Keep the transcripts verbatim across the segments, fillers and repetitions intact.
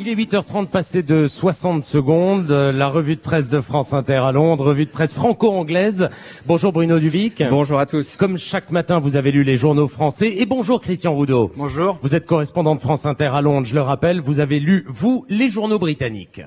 Il est huit heures trente passé de soixante secondes, la revue de presse de France Inter à Londres, revue de presse franco-anglaise. Bonjour Bruno Duvic. Bonjour à tous. Comme chaque matin, vous avez lu les journaux français. Et bonjour Christian Roudot. Bonjour. Vous êtes correspondant de France Inter à Londres, je le rappelle, vous avez lu, vous, les journaux britanniques.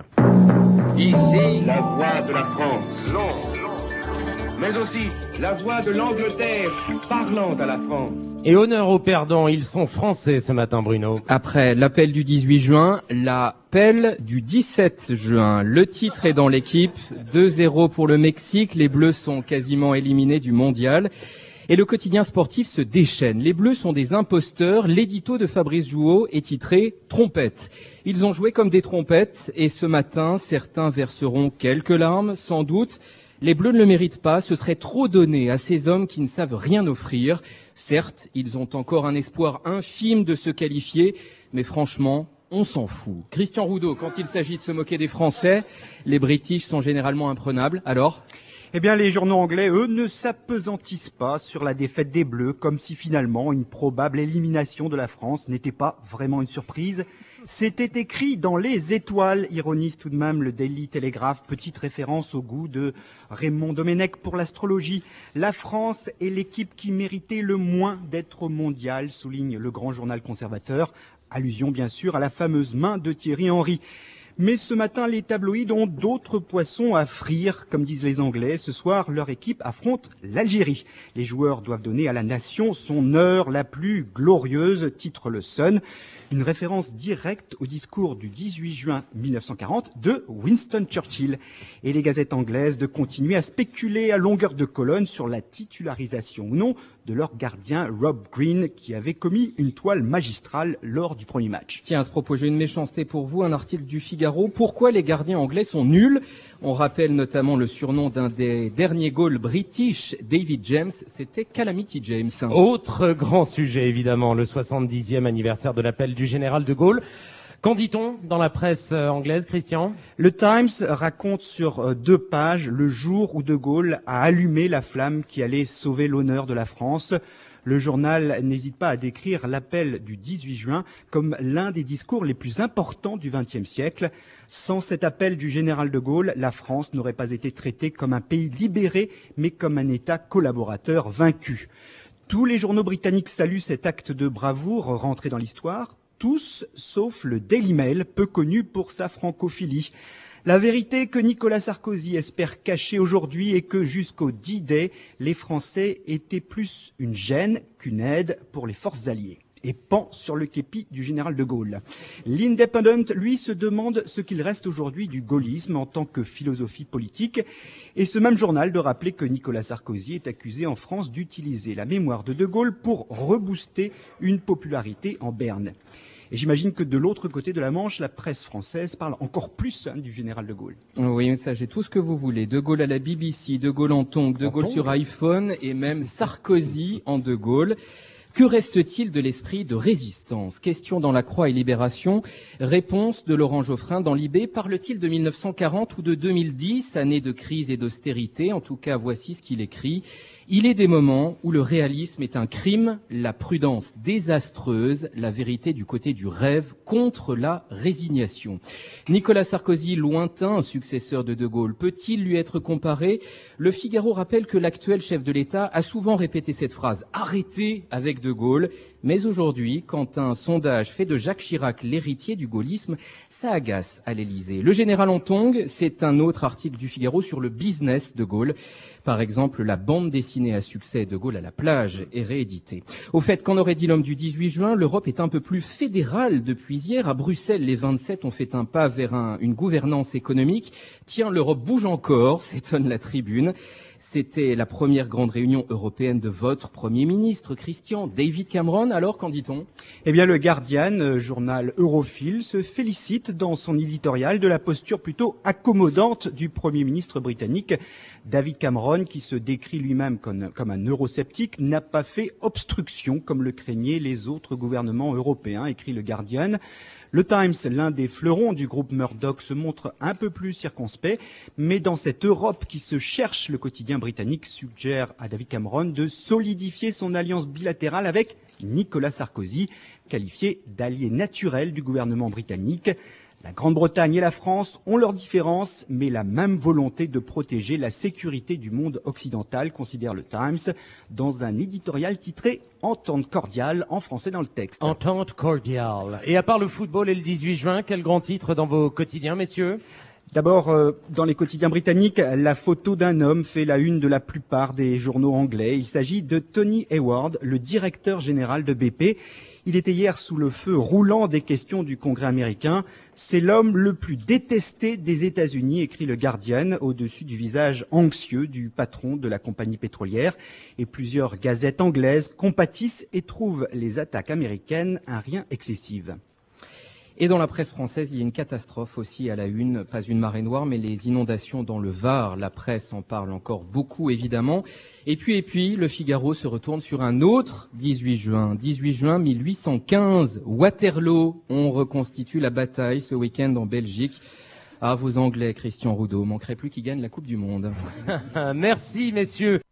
Ici, la voix de la France, Londres, mais aussi la voix de l'Angleterre, parlant à la France. Et honneur aux perdants, ils sont français ce matin, Bruno. Après l'appel du dix-huit juin, l'appel du dix-sept juin. Le titre est dans l'équipe. deux zéro pour le Mexique. Les Bleus sont quasiment éliminés du mondial. Et le quotidien sportif se déchaîne. Les Bleus sont des imposteurs. L'édito de Fabrice Jouot est titré « Trompette ». Ils ont joué comme des trompettes et ce matin, certains verseront quelques larmes, sans doute. Les Bleus ne le méritent pas, ce serait trop donné à ces hommes qui ne savent rien offrir. Certes, ils ont encore un espoir infime de se qualifier, mais franchement, on s'en fout. Christian Roudot, quand il s'agit de se moquer des Français, les British sont généralement imprenables. Alors ? Eh bien, les journaux anglais, eux, ne s'appesantissent pas sur la défaite des Bleus, comme si finalement une probable élimination de la France n'était pas vraiment une surprise. C'était écrit dans les étoiles, ironise tout de même le Daily Telegraph, petite référence au goût de Raymond Domenech pour l'astrologie. La France est l'équipe qui méritait le moins d'être mondiale, souligne le grand journal conservateur. Allusion bien sûr à la fameuse main de Thierry Henry. Mais ce matin, les tabloïds ont d'autres poissons à frire, comme disent les Anglais. Ce soir, leur équipe affronte l'Algérie. Les joueurs doivent donner à la nation son heure la plus glorieuse, titre le Sun. Une référence directe au discours du dix-huit juin mille neuf cent quarante de Winston Churchill. Et les gazettes anglaises de continuer à spéculer à longueur de colonne sur la titularisation ou non de leur gardien Rob Green, qui avait commis une toile magistrale lors du premier match. Tiens, à ce propos, j'ai une méchanceté pour vous, un article du Figaro. Pourquoi les gardiens anglais sont nuls ? On rappelle notamment le surnom d'un des derniers goals british, David James, c'était Calamity James. Autre grand sujet, évidemment, le soixante-dixième anniversaire de l'appel du général de Gaulle. Qu'en dit-on dans la presse anglaise, Christian ? Le Times raconte sur deux pages le jour où de Gaulle a allumé la flamme qui allait sauver l'honneur de la France. Le journal n'hésite pas à décrire l'appel du dix-huit juin comme l'un des discours les plus importants du vingtième siècle. Sans cet appel du général de Gaulle, la France n'aurait pas été traitée comme un pays libéré, mais comme un État collaborateur vaincu. Tous les journaux britanniques saluent cet acte de bravoure rentré dans l'histoire. Tous, sauf le Daily Mail, peu connu pour sa francophilie. La vérité que Nicolas Sarkozy espère cacher aujourd'hui est que jusqu'au D-Day, les Français étaient plus une gêne qu'une aide pour les forces alliées. Et pend sur le képi du général de Gaulle. L'Independent, lui, se demande ce qu'il reste aujourd'hui du gaullisme en tant que philosophie politique. Et ce même journal de rappeler que Nicolas Sarkozy est accusé en France d'utiliser la mémoire de de Gaulle pour rebooster une popularité en berne. Et j'imagine que de l'autre côté de la Manche, la presse française parle encore plus hein, du général de Gaulle. Oui, mais ça, j'ai tout ce que vous voulez. De Gaulle à la B B C, de Gaulle en tongs, de en Gaulle tongs. sur iPhone et même Sarkozy en de Gaulle. Que reste-t-il de l'esprit de résistance ? Question dans La Croix et Libération. Réponse de Laurent Geoffrin dans Libé. Parle-t-il de mille neuf cent quarante ou de deux mille dix, année de crise et d'austérité ? En tout cas, voici ce qu'il écrit. Il est des moments où le réalisme est un crime, la prudence désastreuse, la vérité du côté du rêve contre la résignation. Nicolas Sarkozy, lointain successeur de De Gaulle, peut-il lui être comparé ? Le Figaro rappelle que l'actuel chef de l'État a souvent répété cette phrase « Arrêtez avec De Gaulle ». Mais aujourd'hui, quand un sondage fait de Jacques Chirac l'héritier du gaullisme, ça agace à l'Élysée. Le général en tongs, c'est un autre article du Figaro sur le business de Gaulle. Par exemple, la bande dessinée à succès de Gaulle à la plage est rééditée. Au fait, qu'en aurait dit l'homme du dix-huit juin, l'Europe est un peu plus fédérale depuis hier. À Bruxelles, les vingt-sept ont fait un pas vers un, une gouvernance économique. Tiens, l'Europe bouge encore, s'étonne la tribune. C'était la première grande réunion européenne de votre Premier ministre, Christian. David Cameron, alors qu'en dit-on ? Eh bien, le Guardian, journal europhile, se félicite dans son éditorial de la posture plutôt accommodante du Premier ministre britannique. David Cameron, qui se décrit lui-même comme, comme un eurosceptique, n'a pas fait obstruction comme le craignaient les autres gouvernements européens, écrit le Guardian. Le Times, l'un des fleurons du groupe Murdoch, se montre un peu plus circonspect, mais dans cette Europe qui se cherche, le quotidien britannique suggère à David Cameron de solidifier son alliance bilatérale avec Nicolas Sarkozy, qualifié d'allié naturel du gouvernement britannique. La Grande-Bretagne et la France ont leurs différences, mais la même volonté de protéger la sécurité du monde occidental, considère le Times, dans un éditorial titré « Entente cordiale » en français dans le texte. Entente cordiale. Et à part le football et le dix-huit juin, quel grand titre dans vos quotidiens, messieurs ? D'abord, euh, dans les quotidiens britanniques, la photo d'un homme fait la une de la plupart des journaux anglais. Il s'agit de Tony Hayward, le directeur général de B P. Il était hier sous le feu roulant des questions du Congrès américain. C'est l'homme le plus détesté des États-Unis, écrit le Guardian, au-dessus du visage anxieux du patron de la compagnie pétrolière. Et plusieurs gazettes anglaises compatissent et trouvent les attaques américaines un rien excessives. Et dans la presse française, il y a une catastrophe aussi à la une, pas une marée noire, mais les inondations dans le Var. La presse en parle encore beaucoup, évidemment. Et puis, et puis, le Figaro se retourne sur un autre dix-huit juin. dix-huit juin mille huit cent quinze, Waterloo. On reconstitue la bataille ce week-end en Belgique. Ah, vos Anglais, Christian Roudot, manquerait plus qu'ils gagnent la Coupe du Monde. Merci, messieurs.